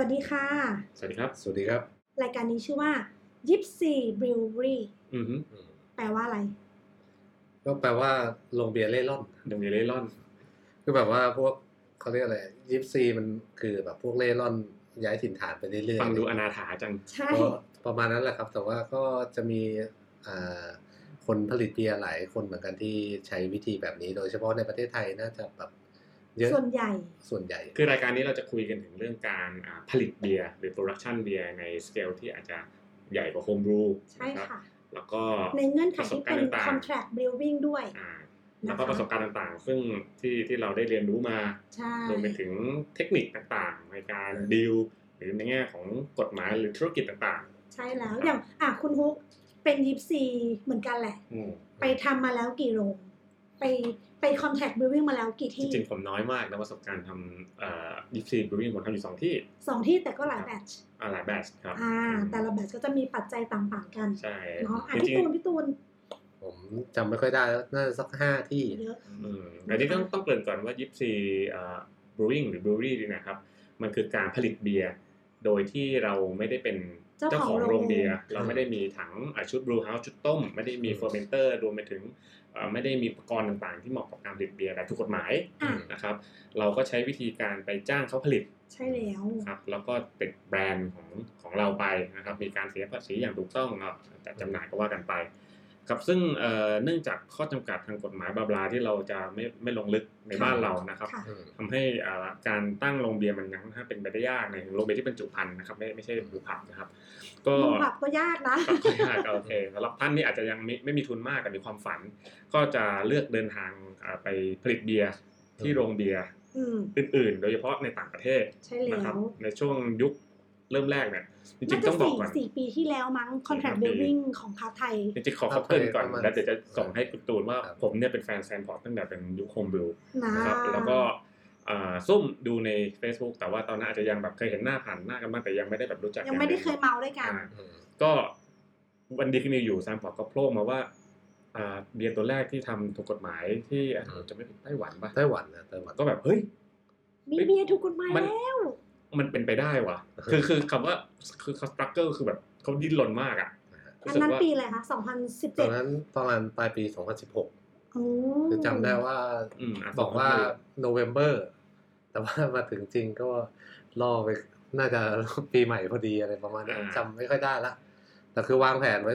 วัสดีค่ะสวัสดีครับสวัสดีครับรายการนี้ชื่อว่า Gypsy Brewery แปลว่าอะไรก็แปลว่าโรงเบียร์เล่ร่อนโรงเบียร์เล่ร่อนคือแบบว่าพวกเขาเรียกอะไรยิปซีมันคือแบบพวกเล่ร่อนย้ายถิ่นฐานไปเรื่อยๆฟังดูอนาถาจังใช่ก็ประมาณนั้นแหละครับแต่ว่าก็จะมีคนผลิตเบียร์หลายคนเหมือนกันที่ใช้วิธีแบบนี้โดยเฉพาะในประเทศไทยน่าจะแบบเยอะส่วนใหญ่คือรายการนี้เราจะคุยกันถึงเรื่องการผลิตเบียร์หรือโปรดักชันเบียร์ในสเกลที่อาจจะใหญ่กว่าโฮมบรูใช่ค่ะแล้วก็ในเงื่อนไขที่เป็น contract brewing ด้วยแล้วก็ประสบการณ์ต่างๆซึ่งที่เราได้เรียนรู้มารวมไปถึงเทคนิคต่างๆในการดีลหรือในแง่ของกฎหมายหรือธุรกิจต่างๆใช่แล้วอย่างคุณฮุกเป็นยิปซีเหมือนกันแหละไปทำมาแล้วกี่โรงไป contract brewing มาแล้วกี่ที่จริงๆผมน้อยมากนะประสบการณ์ทำยิปซีบรูวิ่งผมทำอยู่2 ที่แต่ก็หลายแบทช์หลายแบทช์ครับแต่ละแบทช์ก็จะมีปัจจัยต่างๆกันใช่เนาะพี่ตูนผมจำไม่ค่อยได้แล้วน่าจะสัก5 ที่เยอะแต่นี่ต้องเกริ่นก่อนว่ายิปซีบรูวิ่งหรือบรูวี่นี่นะครับมันคือการผลิตเบียร์โดยที่เราไม่ได้เป็นเจ้าของโรงเบียร์เราไม่ได้มีถังชุดบรูเฮาส์ชุดต้มไม่ได้มีเฟอร์เมนเตอร์รวมไปถึงไม่ได้มีอุปกรณ์ต่างๆที่เหมาะกับการผลิตเบียร์แบบถูกกฎหมายนะครับเราก็ใช้วิธีการไปจ้างเขาผลิตใช่แล้วครับแล้วก็ติดแบรนด์ของเราไปนะครับมีการเสียภาษีอย่างถูกต้องจัดจำหน่ายก็ว่ากันไปครับซึ่งเนื่องจากข้อจำกัดทางกฎหมายบลาที่เราจะไม่ลงลึกในบ้านเรานะครับทำให้การตั้งโรงเบียร์มันยังเป็นไปได้ยากในโรงเบียร์ที่เป็นจุภัณฑ์นะครับไม่ใช่หมูผับนะครับก็หมูผับก็ยากนะก็ยากโอเคสำหรับท่านนี่อาจจะยังไม่มีทุนมากแต่มีความฝันก็จะเลือกเดินทางไปผลิตเบียร์ที่โรงเบียร์อื่นๆโดยเฉพาะในต่างประเทศนะครับในช่วงยุคเริ่มแรกเนี่ยจริงๆต้องบอกก่อน 4 ปีที่แล้วมั้ง contract brewing ของพาร์ทไทยจริงๆขอเกริ่นก่อนแล้วเดี๋ยวจะส่งให้คุณตูนว่าผมเนี่ยเป็นแฟนแซนพอร์ตตั้งแต่เป็นยุคโฮมบรูนะครับแล้วก็ซุ่มดูใน Facebook แต่ว่าตอนนั้นอาจจะยังแบบเคยเห็นหน้าผ่านหน้ากันบ้างแต่ยังไม่ได้แบบรู้จักยังไม่ได้เคยเมาด้วยกันก็วันดีคืนดีอยู่แซนพอร์ตก็โผล่มาว่าเบียร์ตัวแรกที่ทำถูกกฎหมายที่จะไม่ผิดไต้หวันป่ะไต้หวันก็แบบเฮ้ยมีเบียร์ถูกกฎหมายแล้วมันเป็นไปได้วะคือคำว่าคือเขาสตรั๊กเกิลคือแบบเขาดิ้นรนมากอ่ะอันนั้นปีอะไรคะ2017 ตอนนั้นประมาณปลายปี2016คือจำได้ว่าบอกว่าโนเวมเบอร์แต่ว่ามาถึงจริงก็ล่อไปน่าจะปีใหม่พอดีอะไรประมาณนั้นจำไม่ค่อยได้ละแต่คือวางแผนไว้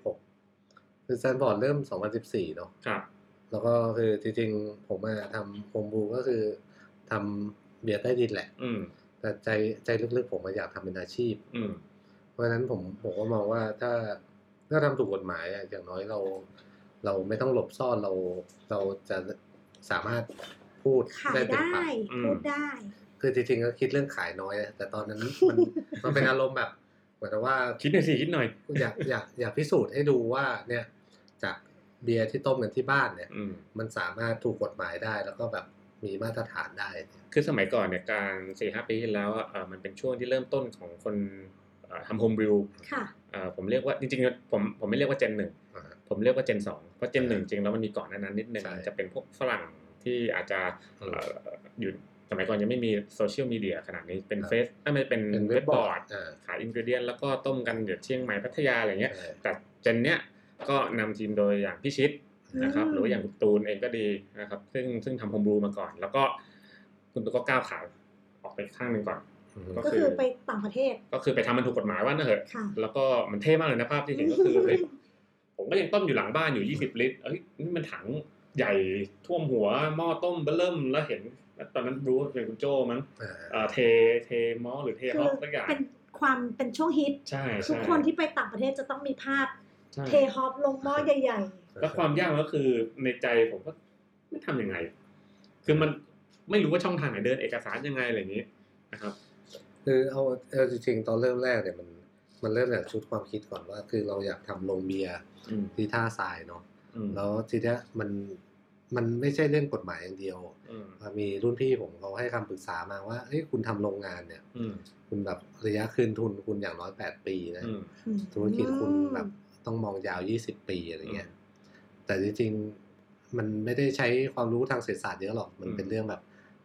2016คือแซนบอร์ดเริ่ม2014เนาะแล้วก็คือจริงๆผมทำโฮมบรูก็คือทำเบียร์ใต้ดินแหละแต่ใจลึกๆผมอยากทำเป็นอาชีพเพราะฉะนั้นผมก็มองว่าถ้าทำถูกกฎหมายอย่างน้อยเราไม่ต้องหลบซ่อนเราจะสามารถพูดได้เต็มปากพูดได้คือจริงๆก็คิดเรื่องขายน้อยแต่ตอนนั้นมันเป็นอารมณ์แบบเหมือนว่าคิดหน่อยอยากพิสูจน์ให้ดูว่าเนี่ยจากเบียร์ที่ต้มกันที่บ้านเนี่ยมันสามารถถูกกฎหมายได้แล้วก็แบบมีมาตรฐานได้คือสมัยก่อนเนี่ยการ 4-5 ปีที่แล้วมันเป็นช่วงที่เริ่มต้นของคนทำโฮมบริวผมเรียกว่าจริงๆผมไม่เรียกว่าเจน1ผมเรียกว่าเจน2เพราะเจน1จริงแล้วมันมีก่อนนั้นนิดนึงจะเป็นพวกฝรั่งที่อาจจะอยู่สมัยก่อนยังไม่มีโซเชียลมีเดียขนาดนี้เป็นเฟซไม่เป็นเว็บบอร์ดขายอินกรีเดียนแล้วก็ต้มกันเดี๋ยวเชียงใหม่พัทยาอะไรเงี้ยแต่เจนเนี้ยก็นำทีมโดยอย่างพี่ชิดนะครับหรือว่าอย่างคุณตูนเองก็ดีนะครับซึ่งทำโฮมบรูมาก่อนแล้วก็คุณตูนก็ก้าวขาออกไปข้างนึงก่อนก็คือไปต่างประเทศก็คือไปทำมันถูกกฎหมายว่านั่นเหรอแล้วก็มันเท่มากเลยนะภาพที่เห็นก็คือผมก็ยังต้มอยู่หลังบ้านอยู่20 ลิตรนี่มันถังใหญ่ท่วมหัวหม้อต้มเบิ่มแล้วเห็นตอนนั้นรู้เป็นคุณโจ้มั้งเทมอหรือเทฮอปสักอย่างเป็นช่วงฮิตทุกคนที่ไปต่างประเทศจะต้องมีภาพเทฮอปลงหม้อใหญ่ๆแล้วความยากก็คือในใจผมก็ไม่ทำยังไงคือมันไม่รู้ว่าช่องทางไหนเดินเอกสารยังไงอะไรอย่างนี้นะครับคือเอาจริงๆตอนเริ่มแรกเนี่ยมันเริ่มจากชุดความคิดก่อนว่าคือเราอยากทำโรงเบียร์ที่ท่าทรายเนาะแล้วทีเนี้ยมันไม่ใช่เรื่องกฎหมายอย่างเดียวมีรุ่นพี่ผมเขาให้คำปรึกษามาว่าเฮ้ยคุณทำโรงงานเนี่ยคุณแบบระยะคืนทุนคุณอย่างน้อย8 ปีนะธุรกิจคุณแบบต้องมองยาว20 ปีอะไรเงี้ยแต่จริงๆมันไม่ได้ใช้ความรู้ทางเศรษฐศาสตร์เยอะหรอกมันเป็นเรื่องแบบ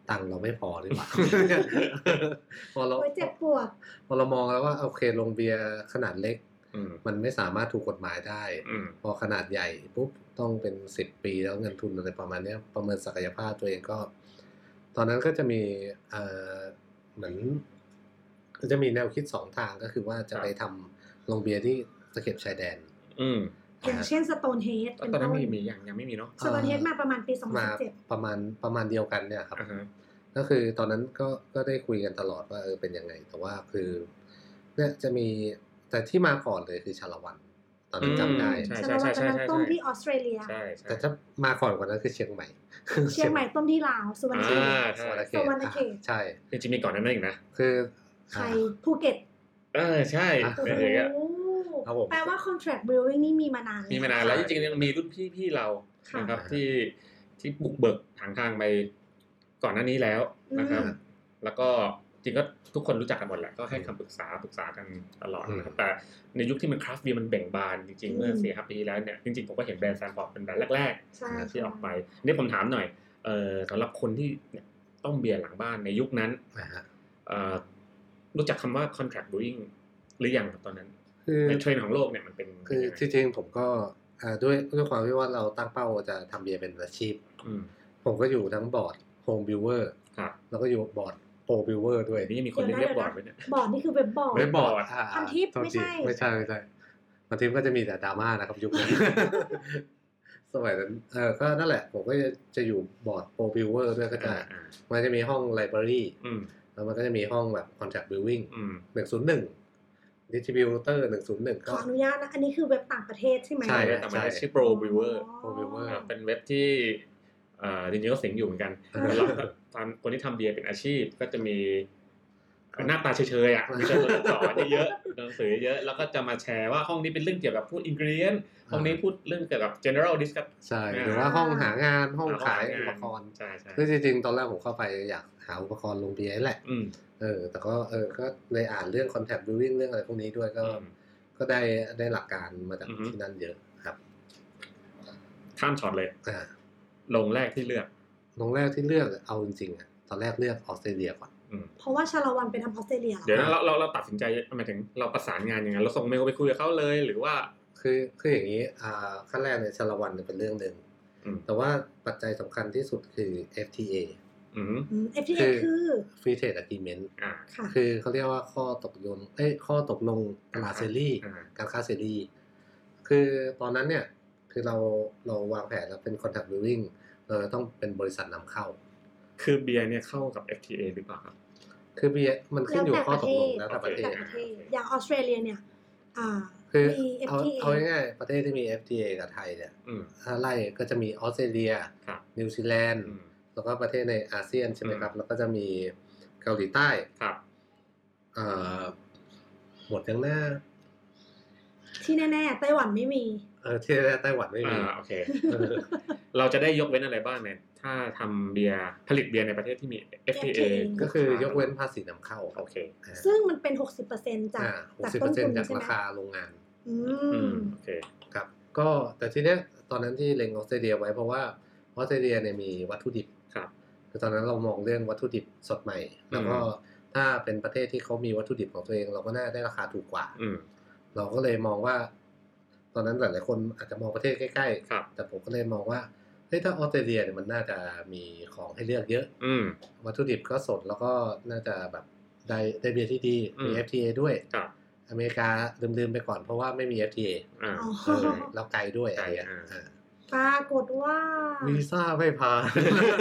ตังค์เราไม่พอหรือเปล่า พอเราเจ็บปวดพอเรามองแล้วว่าโอเคโรงเบียร์ขนาดเล็กมันไม่สามารถถูกกฎหมายได้พอขนาดใหญ่ปุ๊บต้องเป็น10 ปีแล้วเงินทุนอะไรประมาณนี้ประเมินศักยภาพตัวเองก็ตอนนั้นก็จะมีเหมือนจะมีแนวคิด2ทางก็คือว่าจะไปทำโรงเบียร์ที่ตะเข็บชายแดนอย่างเช่นสโตนเฮดตอนนั้นมียังไม่มีเนาะสโตนเฮดมาประมาณปี 2017ประมาณเดียวกันเนี่ยครับก็คือตอนนั้นก็ได้คุยกันตลอดว่าเป็นยังไงแต่ว่าคือเนี่ยจะมีแต่ที่มาก่อนเลยคือชาละวันตอนนั้นจำได้ชาละวันตอนนั้นต้มที่ออสเตรเลียแต่ถ้ามาก่อนกว่านั้นคือเชียงใหม่ต้มที่ลาวสุวรรณเขตใช่จริงๆมีก่อนนั้นอีกนะคือใครภูเก็ตใช่เป็นอย่างเงี้ยแปลว่า contract brewing นี่มีมานานแล้วจริงๆมีรุ่นพี่เรานะครับที่บุกเบิกทางไปก่อนหน้านี้แล้วนะครับแล้วก็จริงก็ทุกคนรู้จักกันหมดแหละก็ให้คำปรึกษากันตลอดนะครับแต่ในยุคที่มันคราฟต์เบียร์มันเบ่งบานจริงๆเมื่อ 4-5 ปีแล้วเนี่ยจริงๆผมก็เห็นแบรนด์แซมฟอร์ดเป็นแบรนด์แรกๆที่ออกไปนี่ผมถามหน่อยสำหรับคนที่ต้มเบียร์หลังบ้านในยุคนั้นรู้จักคำว่า contract brewing หรือยังครับตอนนั้นในเทรนด์ของโลกเนี่ยมันเป็นคือจริงๆผมก็ด้วยความที่ว่าเราตั้งเป้าจะทำเบียร์เป็นอาชีพผมก็อยู่ทั้งบอร์ด home brewer แล้วก็อยู่บอร์ดโปรบิวเวอร์ด้วยนี่มีคนเรียกบอร์ดไว้เนี่ยบอร์ดนี่คือเว็บบอร์ดพันทิปไม่ใช่พันทิปก็จะมีแต่ดราม่านะครับยุคนั้นสมัยนั้นก็นั่นแหละผมก็จะอยู่บอร์ดโปรบิวเวอร์ด้วยก็จะมันจะมีห้องไลบรารีแล้วมันก็จะมีห้องแบบ contract brewing 101 distributor 101 ขออนุญาตนะอันนี้คือเว็บต่างประเทศใช่ไหมใช่ต่างประเทศชื่อ Pro Brewer เป็นเว็บที่จริงๆก็สิงอยู่เหมือนกันแล้วตอนคนที่ทำเบียร์เป็นอาชีพก็จะมีหน้าตาเฉยๆอ่ะมีตัวสอนเยอะหนังสือเยอะแล้วก็จะมาแชร์ว่าห้องนี้เป็นเรื่องเกี่ยวกับพูด ingredient ห้องนี้พูดเรื่องเกี่ยวกับ general discuss ใช่หรือว่าห้องหางานห้องขายอุปกรณ์ใช่ๆคือจริงๆตอนแรกผมเข้าไปอยากหาอุปกรณ์ลงเบียร์แหละแต่ก็ก็เลยอ่านเรื่อง contact brewing เรื่องอะไรพวกนี้ด้วยก็ได้หลักการมาจากที่นั่นเยอะครับข้ามช็อตเลยลงแรกที่เลือกเอาจริงๆอ่ะตอนแรกเลือกออสเตรเลียก่อนเพราะว่าชาละวันเป็นออสเตรเลียเดี๋ยวนะเราตัดสินใจหมายถึงเราประสานงานยังไงเราส่งเมลไปคุยกับเขาเลยหรือว่าคืออย่างนี้ขั้นแรกเนี่ยชาละวันเป็นเรื่องนึงแต่ว่าปัจจัยสำคัญที่สุดคือ FTA FTA คือ Free Trade Agreement คือเขาเรียกว่าข้อตกลงตลาดเสรีการค้าเสรีคือตอนนั้นเนี่ยคือเราวางแผนแล้วเป็น contract brewing เราต้องเป็นบริษัทนำเข้าคือเบียร์เนี่ยเข้ากับ FTA หรือเปล่าครับคือเบียร์มันขึ้นอยู่ข้อตกลงแล้วแต่ประเทศอย่างออสเตรเลียเนี่ยคือเอาง่ายๆประเทศที่มี FTA กับไทยเนี่ยถ้าไล่ก็จะมีออสเตรเลียนิวซีแลนด์แล้วก็ประเทศในอาเซียนใช่ไหมครับแล้วก็จะมีเกาหลีใต้ครับหมดยังหน้าที่แน่ๆไต้หวันไม่มีที่แน่ๆไต้หวันไม่มีโอเคเราจะได้ยกเว้นอะไรบ้างเนี่ยถ้าทำเบียร์ผลิตเบียร์ในประเทศที่มี FTA ก็คือยกเว้นภาษีนำเข้าโอเคซึ่งมันเป็น 60% จากต้นทุนจากราคาโรงงานโอเคครับก็แต่ทีเนี้ยตอนนั้นที่เล็งออสเตรเลียไว้เพราะว่าออสเตรเลียเนี่ยมีวัตถุดิบครับคือตอนนั้นเรามองเรื่องวัตถุดิบสดใหม่แล้วก็ถ้าเป็นประเทศที่เขามีวัตถุดิบของตัวเองเราก็น่าได้ราคาถูกกว่าเราก็เลยมองว่าตอนนั้นหลายๆคนอาจจะมองประเทศใกล้ๆแต่ผมก็เลยมองว่าเฮ้ยถ้าออสเตรเลียเนี่ยมันน่าจะมีของให้เลือกเยอะวัตถุดิบก็สดแล้วก็น่าจะแบบได้เบียร์ที่ดีมี FTA ด้วยอเมริกาลืมไปก่อนเพราะว่าไม่มี FTA แล้วไกลด้วยอะไรอย่างเงี้ยปรากฏว่าวีซ่าไม่ผ่าน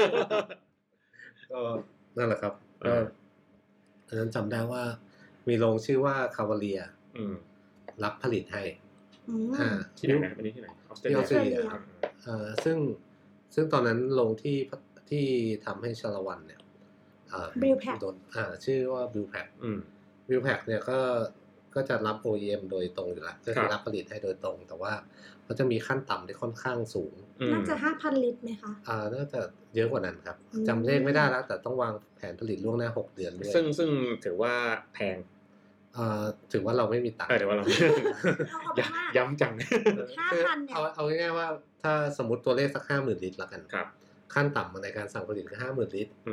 ก็นั่นแหละครับก็ตอนนั้นจำได้ว่ามีโรงชื่อว่าคาวาเลียรับผลิตให้ที่ไหนนะอันนี้ที่ไหนออสเตรเลียซึ่งตอนนั้นโรงที่ทำให้ชาละวันเนี่ยบิลแพ็คชื่อว่าบิลแพ็คเนี่ยก็จะรับ OEM โดยตรงอยู่แล้วก็คือรับผลิตให้โดยตรงแต่ว่าเขาจะมีขั้นต่ำที่ค่อนข้างสูงน่าจะ 5,000 ลิตรไหมคะน่าจะเยอะกว่านั้นครับจำเลขไม่ได้แล้วแต่ต้องวางแผนผลิตล่วงหน้า6 เดือนด้วยซึ่งถือว่าแพงถือว่าเราไม่มีตังค์ถือว่าเราย้ำจัง 5,000 เนี่ยเอาง่ายๆว่าถ้าสมมติตัวเลขสัก 50,000 ลิตรแล้วกันขั้นต่ำในการสั่งผลิตคือ 50,000 ลิตร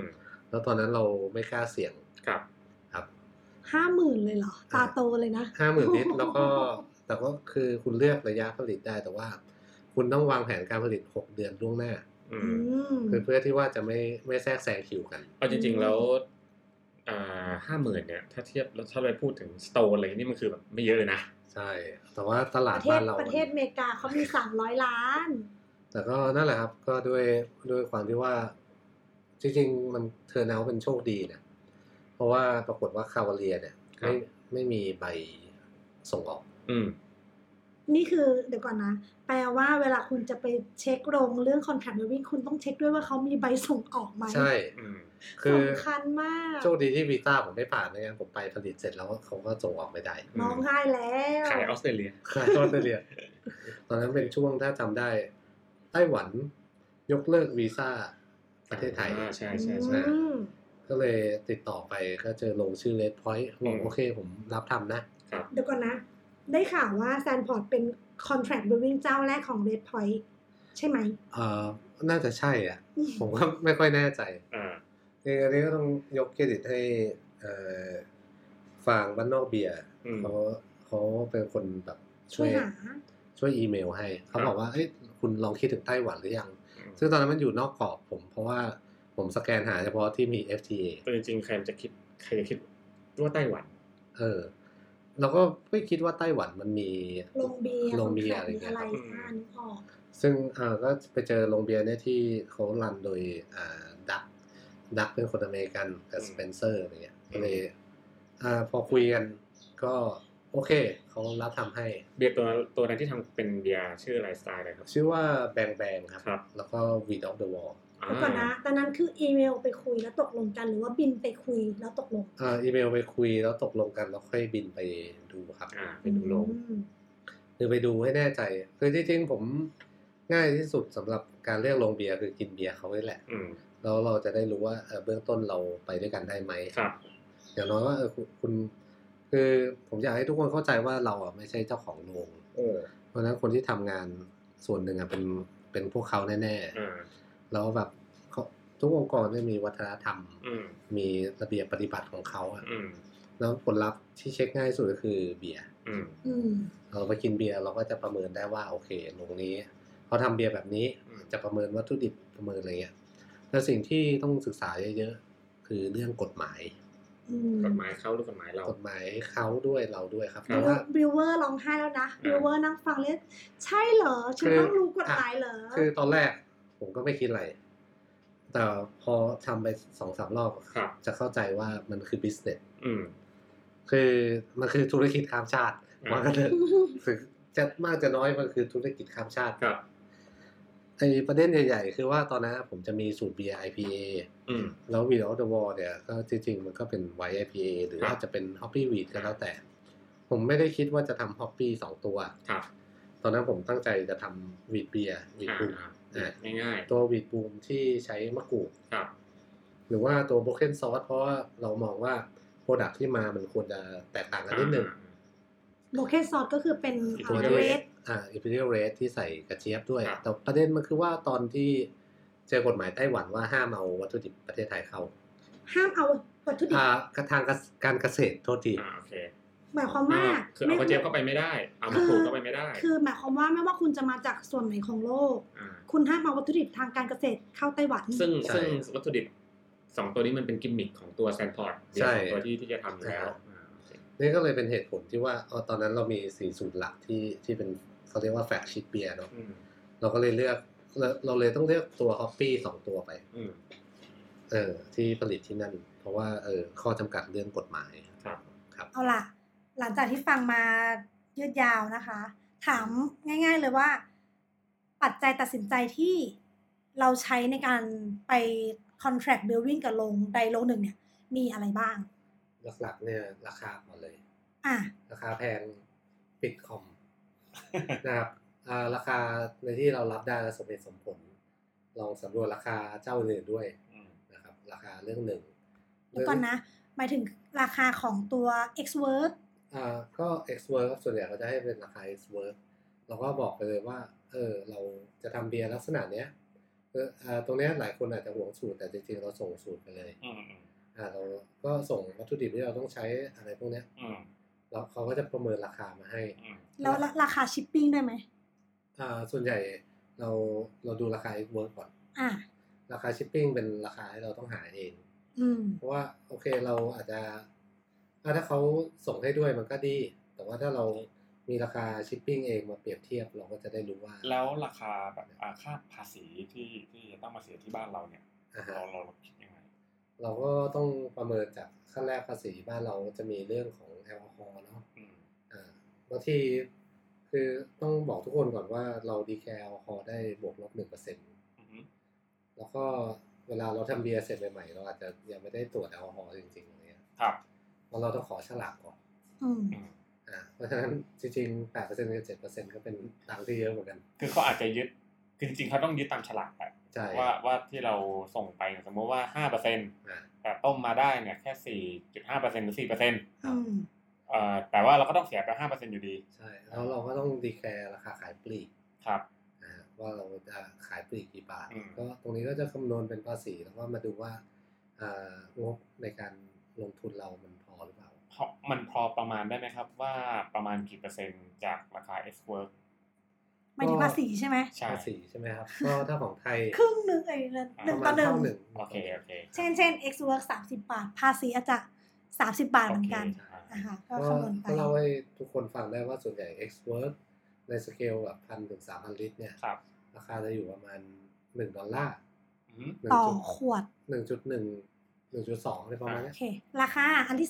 แล้วตอนนั้นเราไม่กล้าเสี่ยงครับ 50,000เลยเหรอตาโตเลยนะ 50,000ลิตรแล้วก็แต่ก็คือคุณเลือกระยะผลิตได้แต่ว่าคุณต้องวางแผนการผลิต6 เดือนล่วงหน้าคือเพื่อที่ว่าจะไม่แทรกแซงคิวกันเอาจริงๆแล้ว50,000เนี่ยถ้าเทียบแล้วถ้าเราพูดถึงสโตร์อะไรนี่มันคือแบบไม่เยอะเลยนะใช่แต่ว่าตลาดบ้านเราประเทศอเมริกาเขามี300 ล้านแต่ก็นั่นแหละครับก็ด้วยความที่ว่าจริงๆมันเทอร์นเอาเป็นโชคดีนะเพราะว่าปรากฏว่าคาวาเลียเนี่ยไม่มีใบส่งออกนี่คือเดี๋ยวก่อนนะแปลว่าเวลาคุณจะไปเช็คโรงเรื่อง contract brewing คุณต้องเช็คด้วยว่าเขามีใบส่งออกไหมใช่คือสำคัญมากโชคดีที่วีซ่าผมไม่ผ่านนะผมไปผลิตเสร็จแล้วเขาก็ส่งออกไม่ได้ร้องไห้แล้วขายออสเตรเลียตอนนั้นเป็นช่วงถ้าจำได้ไต้หวันยกเลิกวีซ่าประเทศไทยใช่ก็เลยติดต่อไปก็เจอลงชื่อ Red Point บอกโอเคผมรับทำนะเดี๋ยวก่อนนะได้ข่าวว่าแซนพอร์ตเป็น contract brewing เจ้าแรกของ Red Point ใช่ไหมน่าจะใช่อ่ะผมก็ไม่ค่อยแน่ใจอันนี้ก็ต้องยกเครดิตให้ฟางบ้านนอกเบียร์เขาเป็นคนแบบช่วยอีเมลให้เขาบอกว่าเอ้ยคุณลองคิดถึงไต้หวันหรือยังซึ่งตอนนั้นมันอยู่นอกกรอบผมเพราะว่าผมสแกนหาเฉพาะที่มี FTA แต่จริงๆใครจะคิดว่าไต้หวันเราก็ไม่คิดว่าไต้หวันมันมีโรงเบียร์อะไรเงี้ยครับซึ่งก็ไปเจอโรงเบียร์เนี่ยที่เขารันโดยดักเป็นคนอเมริกันกับสเปนเซอร์อะไรเงี้ยก็เลยพอคุยกันก็โอเคเขารับทำให้เบียร์ตัวนั้นที่ทำเป็นเบียร์ชื่ออะไรสไตล์อะไรครับชื่อว่าแบงครับแล้วก็ Weed of the Wall แล้วก่อนนะตอนนั้นคืออีเมลไปคุยแล้วตกลงกันหรือว่าบินไปคุยแล้วตกลงอีเมลไปคุยแล้วตกลงกันแล้วค่อยบินไปดูครับไปดูโรงคือไปดูให้แน่ใจคือจริงๆผมง่ายที่สุดสำหรับการเลือกโรงเบียร์คือกินเบียร์เขาแหละแล้วเราจะได้รู้ว่าเบื้องต้นเราไปด้วยกันได้ไหมครับอย่างน้อยว่าคุณคือผมอยากให้ทุกคนเข้าใจว่าเราไม่ใช่เจ้าของโรงเพราะฉะนั้นคนที่ทำงานส่วนหนึ่งเป็นพวกเขาแน่ๆแล้วแบบทุกองค์กรได้มีวัฒนธรรมมีระเบียบปฏิบัติของเขาแล้วผลลัพธ์ที่เช็คง่ายสุดก็คือเบียร์เราไปกินเบียร์เราก็จะประเมินได้ว่าโอเคโรงนี้เขาทำเบียร์แบบนี้จะประเมินวัตถุดิบประเมินอะไรเงี้ยแต่สิ่งที่ต้องศึกษาเยอะๆคือเรื่องกฎหมายเขาหรือกฎหมายเรากฎหมายเขาด้วยเราด้วยครับเพราะว่าบิวเวอร์ร้องไห้แล้วนะบิวเวอร์นั่งฟังเลยใช่เหรอฉันต้องรู้กฎหมายเหรอคือตอนแรกผมก็ไม่คิดอะไรแต่พอทำไป 2-3 รอบจะเข้าใจว่ามันคือ business คือมันคือธุรกิจข้ามชาติว่ากันเถอะจะมากจะน้อยมันคือธุรกิจข้ามชาติไอ้ประเด็นใหญ่ๆคือว่าตอนนั้นผมจะมีสูตรเบียร์ IPA แล้ว Weed of the Wall เนี่ยก็จริงๆมันก็เป็น White IPA หรือว่าจะเป็น Hoppy Wheat ก็แล้วแต่ผมไม่ได้คิดว่าจะทำ Hoppy 2 ตัวตอนนั้นผมตั้งใจจะทำ Wheat Beer Wheat Boom ง่ายๆตัว Wheat Boom ที่ใช้มะกรูดหรือว่าตัว Broken Sauce เพราะว่าเรามองว่า Product ที่มามันควรจะแตกต่างกันนิดนึง Broken Sauce ก็คือเป็น Red Imperial Red ที่ใส่กระเจี๊ยบด้วยแต่ประเด็นมันคือว่าตอนที่เจอกฎหมายไต้หวันว่าห้ามเอาวัตถุดิบประเทศไทยเข้าห้ามเอาวัตถุดิบทางการเกษตรโทษทีโอเคหมายความว่าคือเอากระเจี๊ยบเข้าไปไม่ได้เอามะกรูดเข้าไปไม่ได้คือหมายความว่าไม่ว่าคุณจะมาจากส่วนไหนของโลกคุณห้ามเอาวัตถุดิบทางการเกษตรเข้าไต้หวันซึ่งวัตถุดิบ2ตัวนี้มันเป็นกิมมิคของตัวแซนพอร์ตตัวที่จะทำแล้วนี่ก็เลยเป็นเหตุผลที่ว่าตอนนั้นเรามี4สูตรหลักที่เป็นเขาเรียกว่าแฟลกชิพเบียร์เนาะเราก็เลยเลือกเราเลยต้องเลือกตัวฮอปปี้2ตัวไปที่ผลิตที่นั่นเพราะว่าข้อจำกัดเรื่องกฎหมายครับเอาล่ะหลังจากที่ฟังมายืดยาวนะคะถามง่ายๆเลยว่าปัจจัยตัดสินใจที่เราใช้ในการไป contract brewing กับโรงใดโรงหนึ่งเนี่ยมีอะไรบ้างหลักๆเนี่ยราคาหมดเลยราคาแพงปิดคอมนะครับราคาในที่เรารับได้สมเหตุสมผลลองสำรวจราคาเจ้าอื่นด้วยนะครับราคาเรื่องหนึ่งแล้วก่อนนะหมายถึงราคาของตัว X-Work ก็ X-Work ส่วนใหญ่เขาจะให้เป็นราคา X-Work เราก็บอกไปเลยว่าเราจะทำเบียร์ลักษณะเนี้ยตรงนี้หลายคนอาจจะหวงสูตรแต่จริงๆเราส่งสูตรไปเลยเราก็ส่งวัตถุดิบที่เราต้องใช้อะไรพวกนี้แล้วเขาก็จะประเมินราคามาให้แล้วราคาชิปปิ้งได้ไหมส่วนใหญ่เราดูราคา X-Work ก่อนราคาชิปปิ้งเป็นราคาที่เราต้องหาเองเพราะว่าโอเคเราอาจจะถ้าเขาส่งให้ด้วยมันก็ดีแต่ว่าถ้าเรามีราคาชิปปิ้งเองมาเปรียบเทียบเราก็จะได้รู้ว่าแล้วราคาแบบค่าภาษีที่จะต้องมาเสียที่บ้านเราเนี่ยเราคิดยังไงเราก็ต้องประเมินจากขั้นแรกภาษีบ้านเราจะมีเรื่องของแอลกอฮอล์เนาะบางทีคือต้องบอกทุกคนก่อนว่าเราดีแคลแอลกอฮอล์ได้บวกลบ 1% แล้วก็เวลาเราทำเบียร์เสร็จใหม่ๆเราอาจจะยังไม่ได้ตรวจแอลกอฮอล์จริงๆอย่างเงี้ยครับเพราะเราต้องขอฉลากก่อนเพราะฉะนั้นจริงๆ 8% กับ 7% ก็เป็นตังค์ที่เยอะเหมือนกันคือเขาอาจจะยึดคือจริงๆเขาต้องยึดตามฉลากไปว่าที่เราส่งไปสมมติว่า 5% แต่ต้มมาได้เนี่ยแค่ 4.5% หรือ 4%แต่ว่าเราก็ต้องเสียไป 5% อยู่ดีใช่แล้วเราก็ต้องดีแคร์ราคาขายปลีกครับว่าเราจะขายปลีกกี่บาทก็ตรงนี้ก็จะคำนวณเป็นภาษีแล้วก็มาดูว่างบในการลงทุนเรามันพอหรือเปล่ามันพอประมาณได้ไหมครับว่าประมาณกี่เปอร์เซ็นต์จากราคา X-Work หมายถึงภาษีใช่ไหมภาษีใช่ไหมครับก็ถ้าของไทยครึ่งนึง1:1 โอเคเช่น X-Work 30 บาทภาษีอาจจะ30 บาทเหมือนกันนะคะก็คำนวณไปก็เล่าให้ทุกคนฟังได้ว่าส่วนใหญ่ X-Work ในสเกลแบบ 1,000 ถึง 3,000 ลิตรเนี่ยราคาจะอยู่ประมาณ$1 ต่อขวด 1.2 อะไรประมาณนี้โอเคราคาอันที่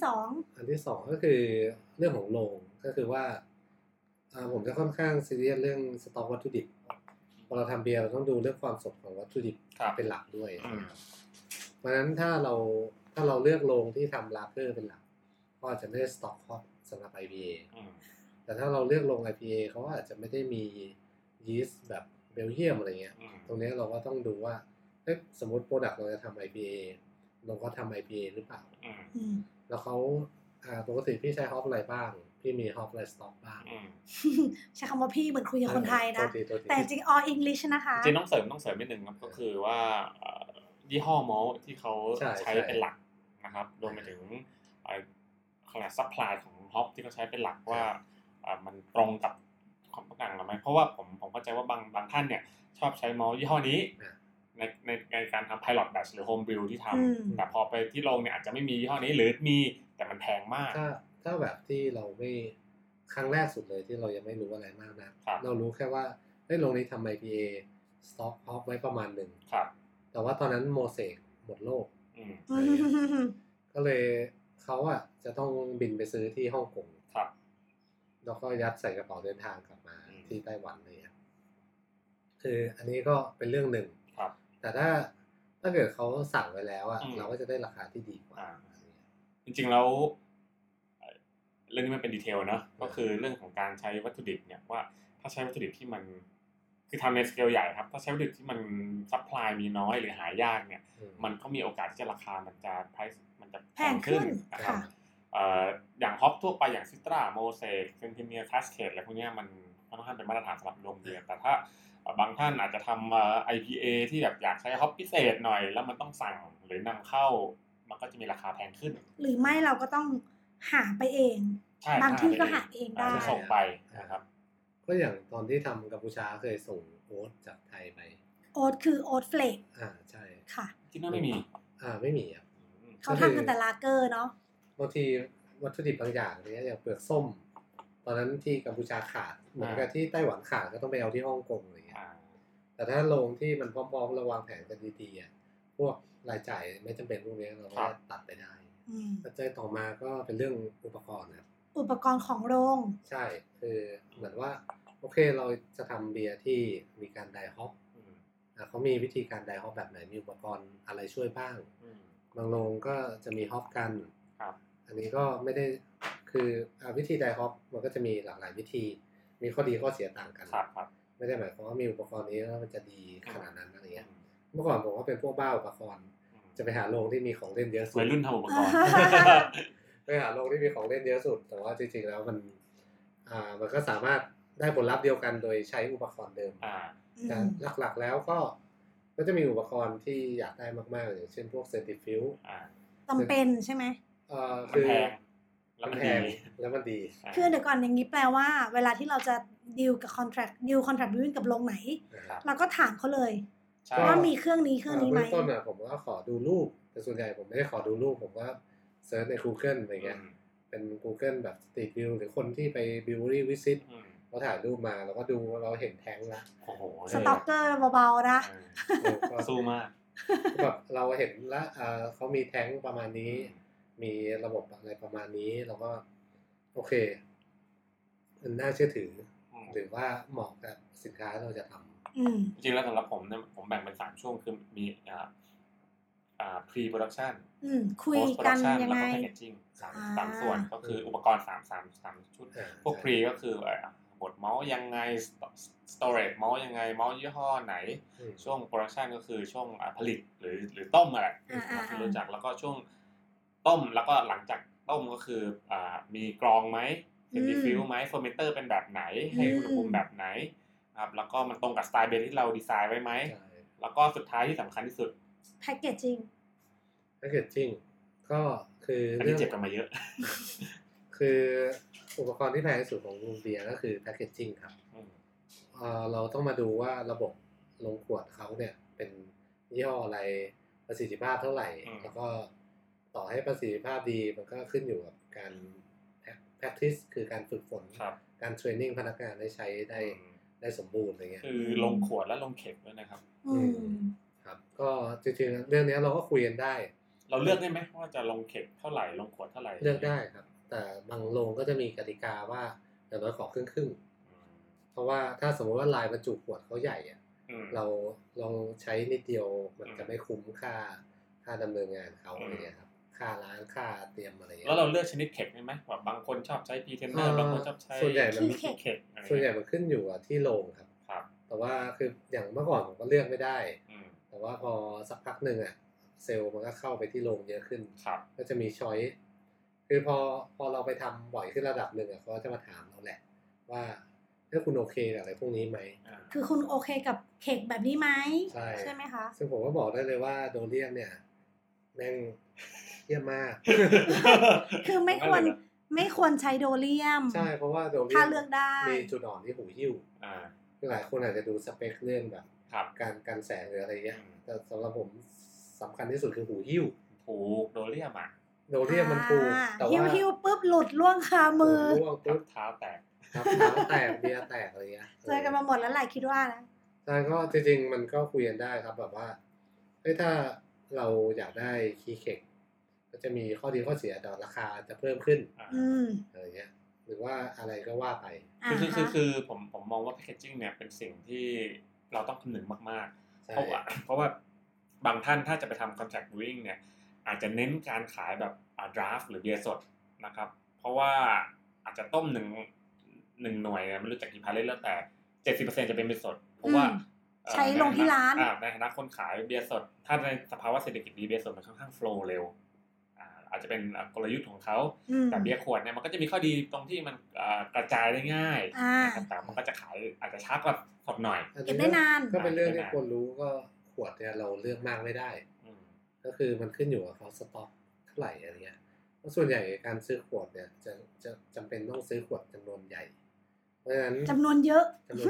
2ก็คือเรื่องของโรงก็คือว่าผมจะค่อนข้างซีเรียสเรื่องสต็อกวัตถุดิบพอเราทำเบียร์เราต้องดูเรื่องความสดของวัตถุดิบเป็นหลักด้วยเพราะฉะนั้นถ้าเราเลือกโรงที่ทำลาเกอร์เป็นหลักก็อาจจะไม่ได้สต็อกฮอปสำหรับ IPA แต่ถ้าเราเลือกโรง IPA เขาอาจจะไม่ได้มียีสต์แบบเบลเยียมอะไรเงี้ยตรงนี้เราก็ต้องดูว่าสมมติโปรดักต์เราจะทำ IPA เราก็ทำ IPA หรือเปล่าแล้วเขาปกติพี่ใช้ฮอปอะไรบ้างพี่มีฮอปอะไรสต็อกบ้างใช้คำว่าพี่เหมือนคุยกับคนไทยนะแต่จริง all English นะคะจริงต้องเสริมนิดนึงครับก็คือว่ายี่ห้อมอลที่เขาใช้เป็นหลักนะครับรวมไปถึงซัพพลายของฮอปที่เขาใช้เป็นหลักว่ามันตรงกับความต้องการหรือไม่เพราะว่าผมเข้าใจว่าบางท่านเนี่ยชอบใช้มอลยี่ห้อนี้ในการทำ pilot batch หรือ home brew ที่ทำแต่พอไปที่โรงเนี่ยอาจจะไม่มียี่ห้อนี้หรือมีแต่มันแพงมากถ้าแบบที่เราไม่ครั้งแรกสุดเลยที่เรายังไม่รู้อะไรมากนะเรารู้แค่ว่าโรงนี้ทำ IPA สต็อกฮอปไว้ประมาณหนึ่งแต่ว่าตอนนั้นโมเสกหมดโลกก็เลยเขาจะต้องบินไปซื้อที่ฮ่องกงแล้วก็ยัดใส่กระเป๋าเดินทางกลับมาที่ไต้หวันเลยคืออันนี้ก็เป็นเรื่องหนึ่งแต่ถ้าเกิดเขาสั่งไว้แล้วเราก็จะได้ราคาที่ดีกว่าจริงๆแล้วเรื่องนี้มันเป็นดีเทลเนาะก็คือเรื่องของการใช้วัตถุดิบเนี่ยว่าถ้าใช้วัตถุดิบที่มันคือทำในสเกลใหญ่ครับถ้าใช้วัตถุดิบที่มันซัพพลายมีน้อยหรือหายากเนี่ยมันก็มีโอกาสที่จะราคามันจะแพงขึ้นนะครับอย่างฮอปทั่วไปอย่างซิตราโมเสกเซนติเมียคลาสเคทอะไรพวกนี้มันค่อนข้างเป็นมาตรฐานสำหรับโรงเบียร์แต่ถ้าบางท่านอาจจะทำIPA ที่แบบอยากใช้ฮอปพิเศษหน่อยแล้วมันต้องสั่งหรือนำเข้ามันก็จะมีราคาแพงขึ้นหรือไม่เราก็ต้องหาไปเองบางที่ก็หาเองได้ส่งไปนะครับก็อย่างตอนที่ทำกัมพูชาเคยส่งโอ๊ตจากไทยไปโอ๊ตคือโอ๊ตเฟลกใช่ค่ะที่นั่นไม่มีไม่มีเขาทำกันแต่ลาเกอร์เนาะบางทีวัตถุดิบบางอย่างเนี้ยอย่างเปลือกส้มตอนนั้นที่กัมพูชาขาดเหมือนกับที่ไต้หวันขาดก็ต้องไปเอาที่ฮ่องกงอะไรเงี้ยแต่ถ้าโรงที่มันพร้อมๆระวางแผนกันดีๆพวกรายจ่ายไม่จำเป็นพวกนี้เราก็ตัดไปได้ปัจจัยต่อมาก็เป็นเรื่องอุปกรณ์ครับอุปกรณ์ของโรงใช่คือเหมือนว่าโอเคเราจะทำเบียร์ที่มีการไดฮอปเขามีวิธีการไดฮอปแบบไหนมีอุปกรณ์อะไรช่วยบ้างบางโรงก็จะมีฮอปกันอันนี้ก็ไม่ได้คือวิธีไดฮอปมันก็จะมีหลากหลายวิธีมีข้อดีข้อเสียต่างกันไม่ได้หมายความว่ามีอุปกรณ์นี้แล้วมันจะดีขนาดนั้นอะไรเงี้ยเมื่อก่อนผมว่าเป็นพวกบ้าอุปกรณ์จะไปหาโรงที่มีของเล่นเยอะสุดวัยรุ่นทำอุปกรณ์ไปหาโรงที่มีของเล่นเยอะสุดแต่ว่าจริงๆแล้วมันก็สามารถได้ผลลัพธ์เดียวกันโดยใช้อุปกรณ์เดิมแต่หลักๆแล้วก็ก็จะมีอุปกรณ์ที่อยากได้มากๆอย่างเช่นพวกเซนติฟิวจำเป็นใช่ไหมคือแพงแล้วมันดีแล้วมันดีคือเดี๋ยวก่อนอย่างนี้แปลว่าเวลาที่เราจะดีลกับคอนแทรคดิววิ่งกับโรงไหนเราก็ถามเขาเลยว่ามีเครื่องนี้ไหมต้นผมก็ขอดูรูปแต่ส่วนใหญ่ผมไม่ได้ขอดูรูปผมก็เซิร์ชใน Google อะไรเงี้ยเป็น Google แบบ Street View หรือคนที่ไป Brewery Visit เขาถ่ายรูปมาแล้วก็ดูเราเห็นแท้งละโอ้โหสต็อกเกอร์เบาๆนะสู้มากแบบเราเห็นละเขามีแท้งประมาณนี้มีระบบอะไรประมาณนี้เราก็โอเคมันน่าเชื่อถือหรือว่าเหมาะกับสินค้าเราจะทำจริงๆแล้วสำหรับผมเนี่ยผมแบ่งเป็น3ช่วงคือมีpre production คุยกันยังไงแล้วก็ packaging 3ส่วนก็คืออุปกรณ์3ชุดพวก pre ก็คือบดเมาส์ยังไง storage เมาส์ยังไงเมาส์ยี่ห้อไหนช่วง production ก็คือช่วงผลิตหรือต้มอะไรที่รู้จักแล้วก็ช่วงต้มแล้วก็หลังจากต้มก็คือมีกรองไหมเป็น diffuse ไหม fermenter เป็นแบบไหนให้อุณหภูมิแบบไหนครับแล้วก็มันตรงกับสไตล์เบรที่เราดีไซน์ไว้ไหมแล้วก็สุดท้ายที่สำคัญที่สุด packaging ก็คือเรื่องเจ็บกันมาเยอะคืออุปกรณ์ที่แพงที่สุดของโรงเบียร์ก็คือ packaging ครับเราต้องมาดูว่าระบบลงขวดเขาเนี่ยเป็นยี่ห้ออะไรประสิทธิภาพเท่าไหร่แล้วก็ต่อให้ประสิทธิภาพดีมันก็ขึ้นอยู่กับการ practice คือการฝึกฝนการเทรนนิ่งพนักงานให้ใช้ได้สมบูรณ์อะไรเงี้ยคือลงขวดและลงเข็มด้วยนะครับครับก็จริงๆเรื่องนี้เราก็คุยกันได้เราเลือกได้ไหมว่าจะลงเข็มเท่าไหร่ลงขวดเท่าไหร่เลือกได้ครับแต่บางโรงก็จะมีกติกาว่าอย่างน้อยขอครึ่งเพราะว่าถ้าสมมติว่าลายบรรจุขวดเขาใหญ่อะเราใช้นิดเดียวมันจะไม่คุ้มค่าดำเนินงานเขาอะไรเงี้ยครับค่าล้างค่าเตรียมอะไรเงี้ยแล้วเราเลือกชนิดเข็มได้ไหมแบบบางคนชอบใช้พีเทนเนอร์บางคนชอบใช้ส่วนใหญ่มันเข็มส่วนใหญ่มันขึ้นอยู่ที่โรงครับแต่ว่าคืออย่างเมื่อก่อนผมก็เลือกไม่ได้แต่ว่าพอสักพักหนึ่งอ่ะเซลล์มันก็เข้าไปที่โรงเยอะขึ้นก็จะมีช้อยส์คือพอเราไปทำบ่อยขึ้นระดับหนึ่งอ่ะเขาจะมาถามเราแหละว่าถ้าคุณโอเคกับอะไรพวกนี้ไหมคือคุณโอเคกับเค้กแบบนี้ไหมใช่ไหมคะซึ่งผมก็บอกได้เลยว่าโดเรียมเนี่ยแม่งเยี่ยมมากคือไม่ควรใช้โดเรียมใช่เพราะว่าโดเรียมถ้าเลือกได้มีจุดอ่อนที่หูหิ้วหลายคนอาจจะดูสเปคเรื่องแบบการแสงหรืออะไรเงี้ยแต่สำหรับผมสำคัญที่สุดคือหูหิ้วถูกโดเรียมโดเรียมมันถูกแต่ว่าหิ้วปุ๊บหลุดล่วงคามือล่วงปุ๊บเท้าแตกเบียร์แตกอะไรเงี้ยเจอกันมาหมดแล้วแหละคิดว่านะใช่ก็จริงๆมันก็คุยกันได้ครับแบบว่าถ้าเราอยากได้คีย์เค้กก็จะมีข้อดีข้อเสียแต่ราคาจะเพิ่มขึ้นอะไรเงี้ยหรือว่าอะไรก็ว่าไปคือผมมองว่าแพคเกจจิ้งเนี่ยเป็นสิ่งที่เราต้องคำนึงมากๆเพราะว่าบางท่านถ้าจะไปทำ contract brewing เนี่ยอาจจะเน้นการขายแบบdraft หรือเบียร์สดนะครับเพราะว่าอาจจะต้มหนึ่งหน่วยไม่รู้จักกี่พันเลยแล้วแต่ 70% จะเป็นเบียร์สดเพราะว่าใช้ลงที่ร้านในฐานะคนขายเบียร์สดถ้าในสภาวะเศรษฐกิจดีเบียร์สดมันค่อนข้างโฟลว์เร็วอาจจะเป็นกลยุทธ์ของเขาแต่เบียร์ขวดเนี่ยมันก็จะมีข้อดีตรงที่มันกระจายได้ง่ายแต่มันก็จะขายอาจจะช้ากว่าสดหน่อยเก็บได้นานก็เป็นเรื่องที่ควรรู้ก็ขวดเนี่ยเราเลือกมากไม่ได้ก็คือมันขึ้นอยู่กับเขาสต็อกเท่าไหร่อะไรเงี้ยเพราะส่วนใหญ่การซื้อขวดเนี่ยจะจำเป็นต้องซื้อขวดจำนวนใหญ่เพราะฉะนั้นจำนวนเยอะ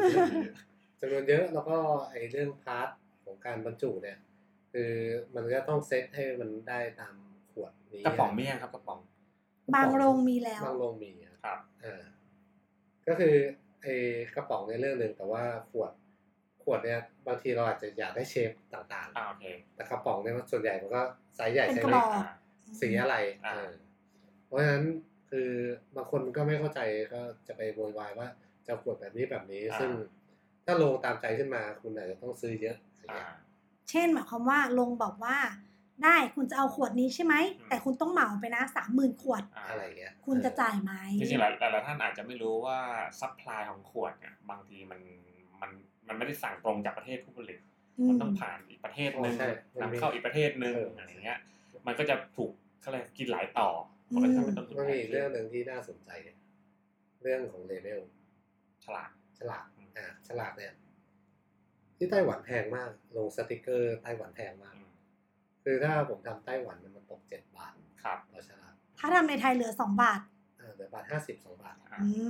แล้วก็ไอ้เรื่องพาร์ทของการบรรจุเนี่ยคือมันก็ต้องเซตให้มันได้ตามขวดนี้กระป๋องมีครับกระป๋องบางโรงมีแล้วบางโรงมีครับก็คือไอ้กระป๋องในเรื่องนึงแต่ว่าขวดเนี่ยบางทีเราอาจจะอยากได้เชฟต่างๆโอเคแต่กระป๋องเนี่ยส่วนใหญ่มันก็ไซส์ใหญ่ไซส์เล็กสีอะไรเพราะฉะนั้นคือบางคนก็ไม่เข้าใจก็จะไปโวยวายว่าจะขวดแบบนี้ซึ่งถ้าลงตามใจขึ้นมาคุณอาจจะต้องซื้อเยอะเช่นหมายความว่าลงบอกว่าได้คุณจะเอาขวดนี้ใช่ไหมแต่คุณต้องเหมาไปนะ 30,000 ขวดอะไรเงี้ยคุณจะจ่ายไหมจริงๆหลายท่านอาจจะไม่รู้ว่าซัพพลายของขวดเนี่ยบางทีมันไม่ได้สั่งตรงจากประเทศผู้ผลิตมันต้องผ่านอีกประเทศนึงนำเข้าอีกประเทศนึงอะไรเงี้ยมันก็จะถูกเขาเรียกกินหลายต่อมันมีเรื่องนึงที่น่าสนใจเรื่องของเลเบลฉลากเนี่ยที่ไต้หวันแพงมากลงสติกเกอร์ไต้หวันแพงมากคือถ้าผมทำไต้หวันมันตก7 บาทครับต่อฉลากถ้าทำในไทยเหลือ2 บาทเหลือบาท50 2 บาท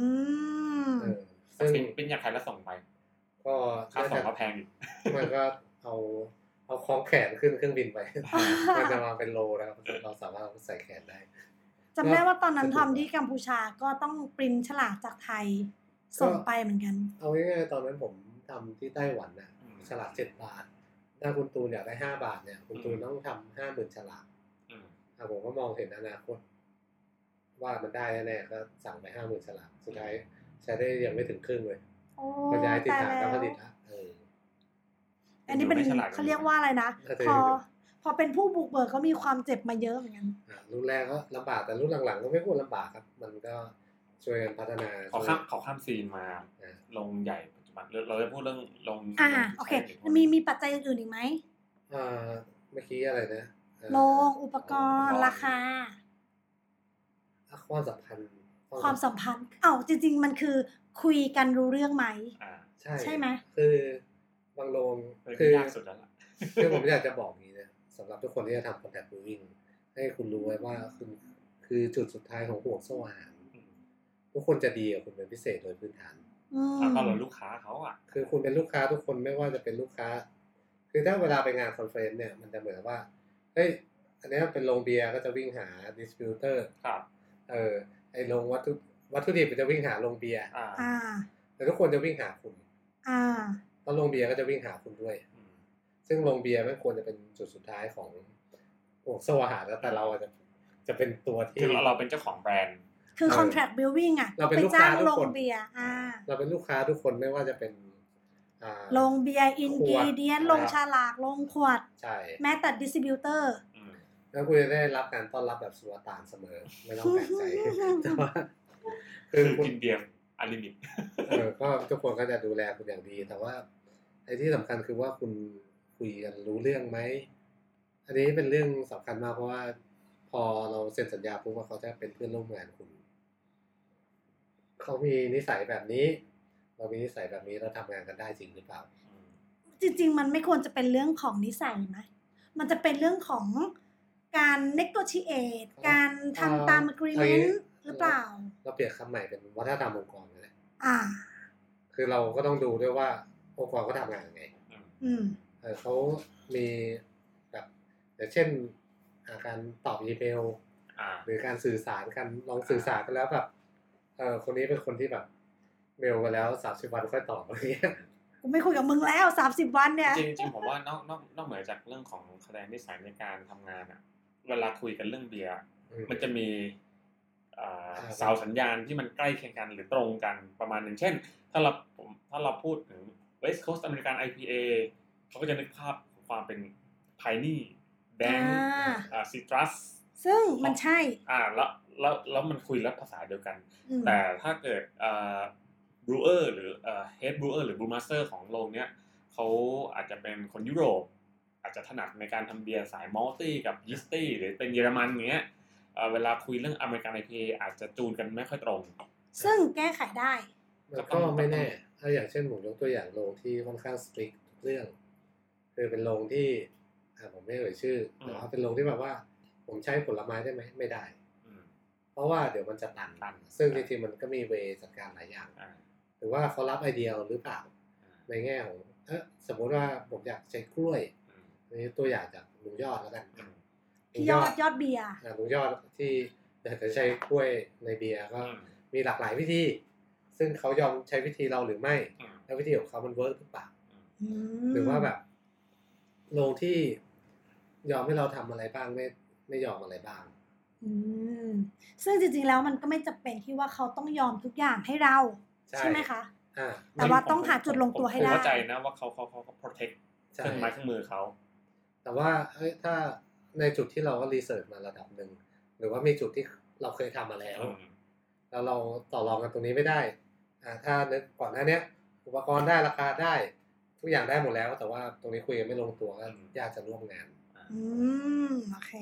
ซึ่งเป็นอย่างไทยแล้วส่งไปก็ค่าส่งก็แพงอีกมันก็เอาคล้องแขนขึ้นเครื่องบินไปมันจะมาเป็นโลนะครับเราสามารถใส่แขนได้จำได้ว่าตอนนั้นทำที่กัมพูชาก็ต้องปริ้นฉลากจากไทยส่งไปเหมือนกันเอาง่ายๆตอนนั้นผมทำที่ไต้หวันนะฉลาก7 บาทถ้าคุณตูนอยากได้5 บาทเนี่ยคุณตูนต้องทำ50,000 ฉลากผมก็มองเห็นอนาคตว่ามันได้แน่ๆก็สั่งไป50,000 ฉลากสุดท้ายใช้ได้ยังไม่ถึงครึ่งเลยก็ย้ายทิศทางการผลิตละอันนี้เป็นเขาเรียกว่าอะไรนะพอเป็นผู้บุกเบิกเขามีความเจ็บมาเยอะเหมือนกันรุ่นแรกก็ลำบากแต่รุ่นหลังๆก็ไม่ควรลำบากครับมันก็ช่วยกันพัฒนาเขาข้ามซีนมาลงใหญ่ปัจจุบันเราจะพูดเรื่องลงโอเคมีปัจจัยอื่นอีกไหมเมื่อกี้อะไรนะลงอุปกรณ์ราคาความสัมพันธ์จริงๆมันคือคุยกันรู้เรื่องไหมใช่ไหมคือบางโรงคือยากสุดแล้วล่ะคือผมอยากจะบอกนี้นะสำหรับทุกคนที่จะทำ contact brewing ให้คุณรู้ไว้ว่าคุณคือจุดสุดท้ายของห่วงโซ่อาหารทุกคนจะดีกับคุณเป็นพิเศษโดยพื้นฐานถ้าเราลูกค้าเขาคือคุณเป็นลูกค้าทุกคนไม่ว่าจะเป็นลูกค้าคือถ้าเวลาไปงานคอนเฟอเรนซ์เนี่ยมันจะเหมือนว่าเฮ้ยอันนี้เป็นโรงเบียร์ก็จะวิ่งหาดิสติบิวเตอร์ครับไอ้โรงวัตถุดิบมันจะวิ่งหาโรงเบียร์แต่ทุกคนจะวิ่งหาคุณเพราะโรงเบียร์ก็จะวิ่งหาคุณด้วยซึ่งโรงเบียร์ไม่ควรจะเป็นจุดสุดท้ายของห่วงโซ่อาหารแต่เราจะเป็นตัวที่เราเป็นเจ้าของแบรนด์คือ contract building เราเป็นลูกค้าทุกคนเบียร์เราเป็นลูกค้าทุกคนไม่ว่าจะเป็นโรงเบียร์อินกรีเดียนโรงฉลากโรงขวดใช่แม้แต่ดิสติบิวเตอร์แล้วคุณจะได้รับการต้อนรับแบบสุลต่านเสมอไม่ต้องแปลกใจแต่ว่าคือกินเบียร์อลิมิตก็ทุกคนก็จะดูแลคุณอย่างดีแต่ว่าไอ้ที่สำคัญคือว่าคุณคุยกันรู้เรื่องไหมอันนี้เป็นเรื่องสำคัญมากเพราะว่าพอเราเซ็นสัญญาปุ๊บว่าเขาจะเป็นเพื่อนร่วมงานคุณเขามีนิสัยแบบนี้เรามีนิสัยแบบนี้เราทำงานกันได้จริงหรือเปล่าจริงๆมันไม่ควรจะเป็นเรื่องของนิสัยไหมมันจะเป็นเรื่องของการ negotiate การทำตาม agreement หรือเปล่าเราเปลี่ยนคำใหม่เป็นวัฒนธรรมองค์กรเลยคือเราก็ต้องดูด้วยว่าองค์กรเขาทำงานยังไงเขามีแบบอย่างเช่นการตอบอีเมลหรือการสื่อสารกันลองสื่อสารกันแล้วแบบคนนี้เป็นคนที่แบบเมลมาแล้ว30 วันค่อยตอบอะไรเงี้ยกูไม่คุยกับมึงแล้ว30 วันเนี่ยจริงๆผมว่านอกเหนือจากเรื่องของแสดงนิสัยในการทำงานเวลาคุยกันเรื่องเบียร์มันจะมีเสาสัญญาณที่มันใกล้เคียงกันหรือตรงกันประมาณหนึ่งเช่นถ้าเราพูดถึง West Coast American IPA เขาก็จะนึกภาพของความเป็น piney dank citrus ซึ่งมันใช่แล้วมันคุยแล้วภาษาเดียวกันแต่ถ้าเกิดbrewer หรือhead brewer หรือ brew master ของโรงเนี้ยเขาอาจจะเป็นคนยุโรปอาจจะถนัดในการทำเบียร์สาย malty กับ yeasty หรือเป็นเยอรมันอย่างเงี้ยเวลาคุยเรื่อง American IPA อาจจะจูนกันไม่ค่อยตรงซึ่งแก้ไขได้ก็ไม่แน่ถ้าอย่างเช่นผมยกตัวอย่างโรงที่ค่อนข้าง strict ทุกเรื่องคือเป็นโรงที่ผมไม่เอ่ยชื่อแต่ว่าเป็นโรงที่แบบว่าผมใช้ผลไม้ได้ไหมไม่ได้เพราะว่าเดี๋ยวมันจะตันซึ่งจริงๆมันก็มีเวจัดการหลายอย่างหรือว่าเขารับไอเดียหรือเปล่าในแง่ของสมมติว่าผมอยากใช้กล้วยนี่ตัวอย่างจากลุงยอดแล้วกันยอดเบียร์ลุงยอดที่จะใช้กล้วยในเบียร์ก็มีหลากหลายวิธีซึ่งเขายอมใช้วิธีเราหรือไม่แล้ววิธีของเขามันเวิร์กหรือเปล่าหรือว่าแบบโรงที่ยอมให้เราทำอะไรบ้างไม่ยอมอะไรบ้างซึ่งจริงๆแล้วมันก็ไม่จำเป็นที่ว่าเขาต้องยอมทุกอย่างให้เราใช่ไหมคะแต่ว่าต้องหาจุดลงตัวให้ได้เข้าใจนะว่าเขา protect เครื่องไม้เครื่องมือเขาแต่ว่าถ้าในจุดที่เราก็รีเสิร์ชมาระดับหนึ่งหรือว่ามีจุดที่เราเคยทำมาแล้วเราต่อรองกันตรงนี้ไม่ได้ถ้านึกก่อนหน้านี้อุปกรณ์ได้ราคาได้ทุกอย่างได้หมดแล้วแต่ว่าตรงนี้คุยกันไม่ลงตัวก็ยากจะร่วมงานโอเค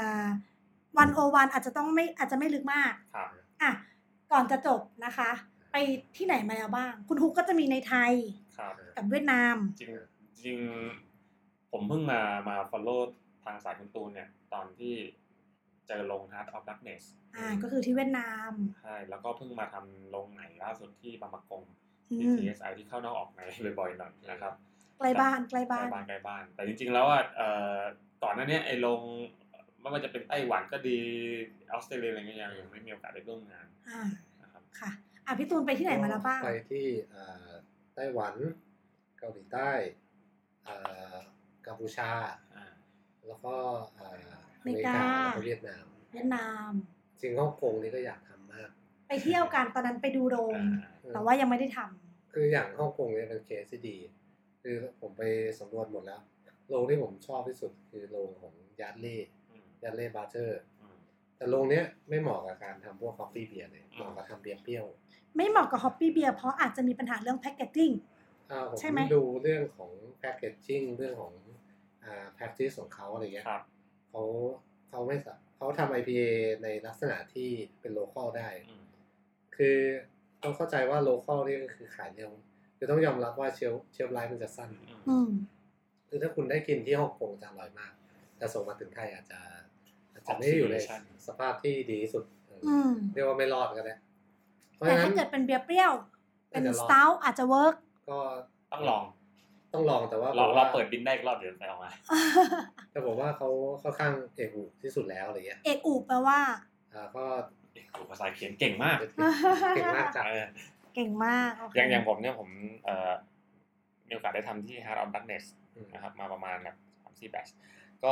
101อาจจะไม่ลึกมากก่อนจะจบนะคะไปไปที่ไหนมาแล้วบ้างคุณฮุกก็จะมีในไทยกับเวียดนามจริงผมเพิ่งมา follow ทางสายคุณตูนเนี่ยตอนที่เจอลง Heart of Darkness ก็คือที่เวียดนามใช่แล้วก็เพิ่งมาทำลงไหนล่าสุดที่บางปะกงที่ TSI ที่เข้านอกออกในบ่อยๆหน่อยนะครับใกล้บ้านแต่จริงๆแล้วก่อนหน้านี้ไอ้ลงไม่ว่าจะเป็นไต้หวันก็ดีออสเตรเลียอะไรเงี้ยยังไม่มีโอกาสได้ร่วมงานนะครับค่ะพี่ตูนไปที่ไหนมาแล้วบ้างไปที่ไต้หวันเกาหลีใต้กัมพูชาแล้วก็อเมริกาแล้วก็เวียดนามจริงฮ่องกงนี่ก็อยากทำมากไปเที่ยวกันตอนนั้นไปดูโดมแต่ว่ายังไม่ได้ทำคืออย่างฮ่องกงเนี่ยเป็นเคสที่ดีคือผมไปสำรวจหมดแล้วโรงที่ผมชอบที่สุดคือโรงของยาร์เล่บาร์เทอร์แต่โรงเนี้ยไม่เหมาะกับการทำพวกคอฟฟี่เบียร์เลยเหมาะกับทำเบียร์เปรี้ยวไม่เหมาะกับคอฟฟี่เบียร์เพราะอาจจะมีปัญหาเรื่องแพคเกจจิ้งใช่ไหมดูเรื่องของแพคเกจจิ้งเรื่องของpractice ของเขาอะไรเงี้ยเขาไม่เขาทำ IPA ในลักษณะที่เป็นโลคอลได้คือต้องเข้าใจว่าโลคอลนี่ก็คือขายเร็วคือต้องยอมรับว่าเชลฟ์ไลฟ์มันจะสั้นคือถ้าคุณได้กินที่ฮ่องกงจะอร่อยมากแต่ส่งมาถึงไทยอาจจะไม่อยู่ในสภาพที่ดีที่สุดเรียกว่าไม่รอดกันแล้วแต่ถ้าเกิดเป็นเบียร์เปรี้ยวเป็นสตาวท์อาจจะเวิร์กก็ต้องลองแต่ว่าเราเปิดบินได้อีกรอบเดี๋ยวไปเอามาแต่บอกว่าเขาค่อนข้างเอกอุที่สุดแล้วอะไรเงี้ยเอกอุแปลว่าก็เอกอุภาษาเขียนเก่งมากจังเก่งมากอย่างผมเนี่ยผมมีโอกาสได้ทำที่ Heart of Darkness นะครับมาประมาณแบบ3-4 แบตช์ก็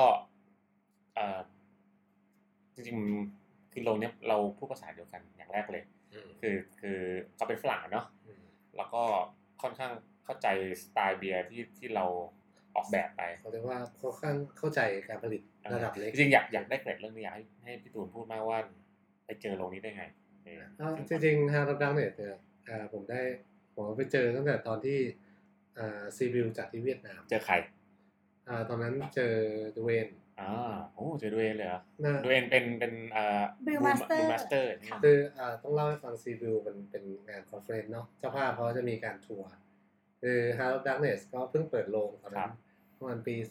จริงๆคือโรงเนี้ยเราพูดภาษาเดียวกันอย่างแรกเลยคือเขาเป็นฝรั่งเนาะแล้วก็ค่อนข้างเข้าใจสไตล์เบียร์ที่เราออกแบบไปเขาเรียกว่าค่อนข้างเข้าใจการผลิตระดับเล็กจริงๆอยากได้เกร็ดเรื่องนี้อยากให้พี่ตูนพูดมากว่าไปเจอโรงนี้ได้ไงจริงๆHeart of Darknessเนี่ยผมไปเจอตั้งแต่ตอนที่ซีบิลจัดที่เวียดนามเจอใครตอนนั้นเจอดูเวนเจอดูเวนเลยเหรอดูเวนเป็นบิลมาสเตอร์คือต้องเล่าให้ฟังซีบิลมันเป็นงานคอนเฟอเรนซ์เนาะเจ้าภาพเขาจะมีการทัวร์คือ Heart of Darkness ก็เพิ่งเปิดโรงตอนนั้นประมาณปี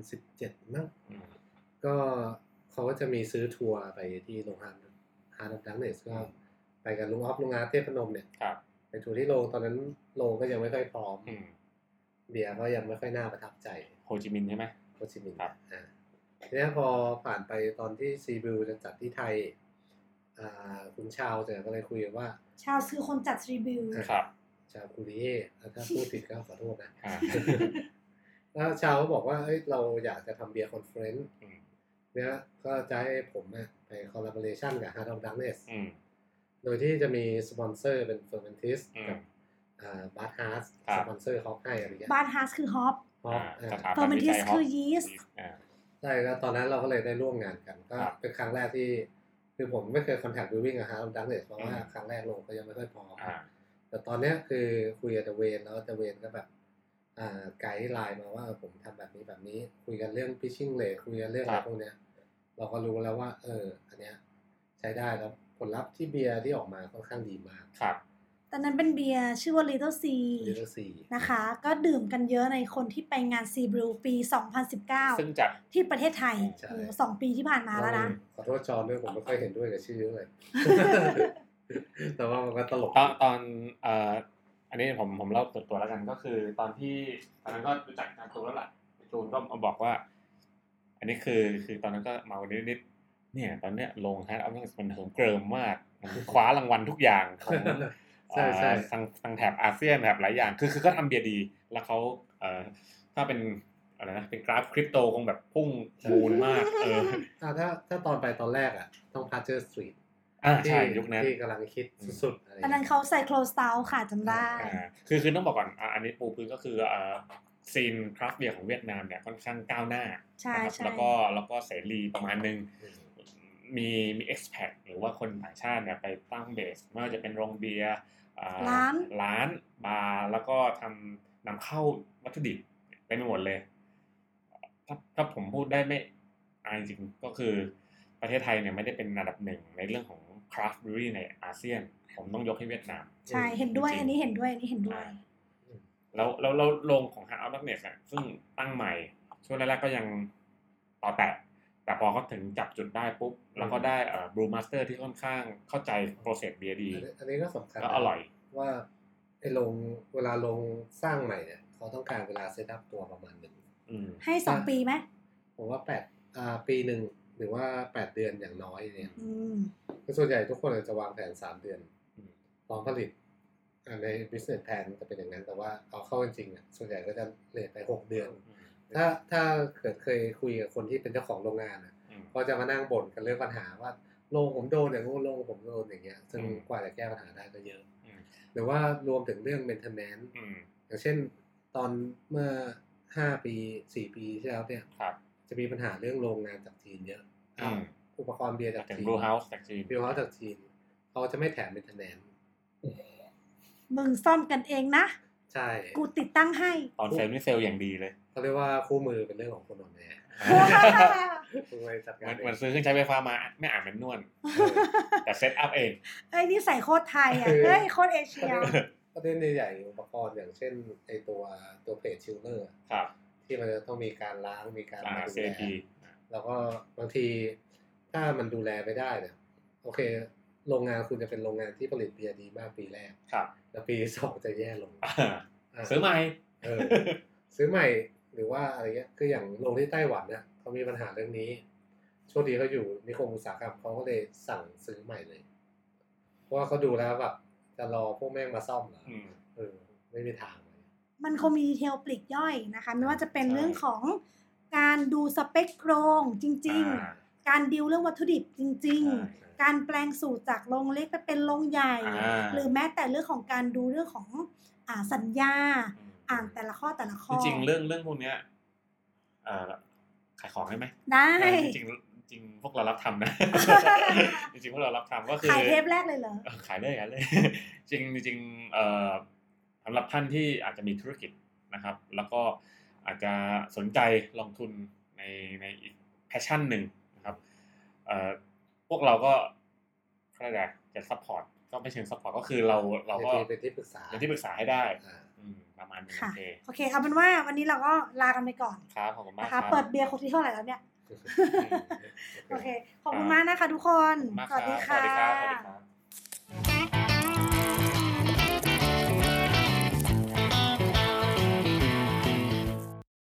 2017มั้งก็เขาก็จะมีซื้อทัวร์ไปที่โรงงาน Heart of Darkness ก็ไปกับลุงอ๊อฟลุงอาร์ตเทพนมเนี่ยไปทัวร์ที่โรงตอนนั้นโรงก็ยังไม่ค่อยพร้อมเบียร์ก็ยังไม่ค่อยน่าประทับใจโฮจิมินห์ใช่ไหมโฮจิมินห์ทีนี้พอผ่านไปตอนที่ซีบิลจะจัดที่ไทยคุณชาวก็เลยคุยว่าชาวคือคนจัดซีบิลครับชาวคูริเย่ถ้าพูดผิดก็ขอโทษนะแล้วชาวเขาบอกว่าเราอยากจะทำเบียร์คอนเฟอเรนซ์เนี่ยก็จะให้ผมไปคอลลาบอเรชั่นกับ Heart of Darkness โดยที่จะมีสปอนเซอร์เป็น Fermentis กับบาร์ทฮาร์สสปอนเซอร์ฮอปให้อะไรอย่างเงี้ยบาร์ทฮาร์สคือฮอป Fermentis คือยีสต์ใช่แล้วตอนนั้นเราก็เลยได้ร่วมงานกันก็เป็นครั้งแรกที่คือผมไม่เคยคอนแทคบิลวิ่งกับ Heart of Darkness เพราะว่าครั้งแรกโลกก็ยังไม่ค่อยพอแต่ตอนนี้คือคุยกับเดเวนแล้วเดเวนก็แบบไกด์ไลน์มาว่าผมทำแบบนี้คุยกันเรื่อง pitching rate คุยกันเรื่องอะไรพวกเนี้ยเราก็รู้แล้วว่าอันเนี้ยใช้ได้แล้วผลลัพธ์ที่เบียร์ที่ออกมาค่อนข้างดีมากครับตอนนั้นเป็นเบียร์ชื่อว่า Little C นะคะก็ดื่มกันเยอะในคนที่ไปงาน Sea Brew ปี2019 ซึ่งจัดที่ประเทศไทย2 ปีที่ผ่านมาแล้วนะขอโทษจอนด้วยผมไม่ค่อยเห็นด้วยกับชื่อเลยแต่ว่ามันก็ตลกตอนอันนี้ผมเล่าตัวแล้วกันก็คือตอนนั้นก็รู้จักกันตัวแล้วล่ะจูนก็มาบอกว่าอันนี้คือตอนนั้นก็เมานิดเนี่ยตอนเนี้ยลง Heart of Darkness มันเหิมเกริมมากคว้ารางวัลทุกอย่างของใช่ทางแถบอาเซียนแถบหลายอย่างคือก็ทำเบียร์ดีแล้วเขาถ้าเป็นอะไรนะเป็นกราฟคริปโตคงแบบพุ่งบูนมากถ้าตอนไปตอนแรกต้องพาเจอร์สตรีทใช่ยุคนั้นที่กำลังคิดสุดๆตอนนั้นเขาใส่โคลสตาวค่ะจำได้คือต้องบอกก่อนอันนี้ปูพื้นก็คือซีนคราฟต์เบียร์ของเวียดนามเนี่ยค่อนข้างก้าวหน้าแล้วก็เสรีประมาณนึงมีexpat หรือว่าคนต่างชาติเนี่ยไปตั้งเบสไม่ว่าจะเป็นโรงเบียร์ร้านบาร์แล้วก็นำเข้าวัตถุดิบไปหมดเลยถ้าผมพูดได้ไม่อายจริงก็คือประเทศไทยเนี่ยไม่ได้เป็นอันดับหนึ่งในเรื่องของ craft brewery ในอาเซียนผมต้องยกให้เวียดนามใช่เห็นด้วยอันนี้เห็นด้วยแล้วโรงของ Heart of Darkness อ่ะซึ่งตั้งใหม่ช่วงแรกๆก็ยังต่อแต่พอเขาถึงจับจุดได้ปุ๊บแล้วก็ได้Brew Master ที่ค่อนข้างเข้าใจ process เบียร์ดีอันนี้ก็สำคัญก็อร่อยว่าไอ้โรงเวลาโรงสร้างใหม่เนี่ยเขาต้องการเวลาเซตอัพตัวประมาณนึงให้2 ปีไหมผมว่าปีนึงหรือว่า8 เดือนอย่างน้อยเนี่ยส่วนใหญ่ทุกคนจะวางแผน3 เดือนพร้อมผลิตใน business plan จะเป็นอย่างนั้นแต่ว่าเอาเข้าจริงๆส่วนใหญ่ก็จะเลทไป6 เดือนถ้าเกิดเคยคุยกับคนที่เป็นเจ้าของโรงงานก็จะมานั่งบ่นกันเรื่องปัญหาว่าโรงผมโดนอย่างงู้นโรงผมโดนอย่างเงี้ยซึ่งกว่าจะแก้ปัญหาได้ก็เยอะหรือว่ารวมถึงเรื่อง maintenance อย่างเช่นตอนเมื่อ5 ปี4 ปีที่แล้วเนี่ยจะมีปัญหาเรื่องโรงงานจากจีนเยอะอุปกรณ์เบียร์จากจีน Brew House จากจีน Brew House จากจีนเขาจะไม่แถม maintenance มึงซ่อมกันเองนะใช่กูติดตั้งให้ตอนเซลล์นี่เซลล์อย่างดีเลยเขาเรียกว่าคู่มือเป็นเรื่องของคนอ่อนแอมันซื้อเครื่องใช้ไฟฟ้ามาไม่อ่านแมนนวลแต่เซตอัพเองนี่ใส่โคตรไทยอ่ะเฮ้ยโคตรเอเชียประเด็นใหญ่ๆอุปกรณ์อย่างเช่นไอตัวเพจชิลเลอร์ที่มันจะต้องมีการล้างมีการดูแลแล้วก็บางทีถ้ามันดูแลไม่ได้เนี่ยโอเคโรงงานคุณจะเป็นโรงงานที่ผลิตเบียร์ดีมากปีแรกแล้วปี2จะแย่ลงซื้อใหม่ซื้อใหม่หรือว่าอะไรเงี้ยคืออย่างโรงที่ไต้หวันเนี่ยเขามีปัญหาเรื่องนี้โชคดีเขาอยู่นิคมอุตสาหกรรมเขาก็เลยสั่งซื้อใหม่เลยเพราะว่าเขาดูแล้วแบบจะรอพวกแม่งมาซ่อมเหรอไม่มีทางมันคงมีดีเทลปลีกย่อยนะคะไม่ว่าจะเป็นเรื่องของการดูสเปคโครงจริงๆการดีลเรื่องวัตถุดิบจริงๆการแปลงสูตรจากโรงเล็กไปเป็นโรงใหญ่หรือแม้แต่เรื่องของการดูเรื่องของสัญญาอ่านแต่ละข้อจริงๆเรื่องพวกเนี้ยขายของได้ไหมได้จริงพวกเรารับทำนะจริงพวกเรารับทำก็คือขายเทปแรกเลยเหรอขายเลยจริงสำหรับท่านที่อาจจะมีธุรกิจนะครับแล้วก็อาจจะสนใจลงทุนในอีกแพชชั่นหนึ่งนะครับพวกเราก็อะไรจะซัพพอร์ตก็ไม่เชิงซัพพอร์ตก็คือเราก็เป็นที่ปรึกษาให้ได้ประมาณนี้โอเคเอาเป็นว่าวันนี้เราก็ลากันไปก่อนครับขอบคุณมากนะคะเปิดเบียร์คนที่เท่าไหร่แล้วเนี่ยโอเคขอบคุณมากนะคะทุกคนสวัสดีค่ะ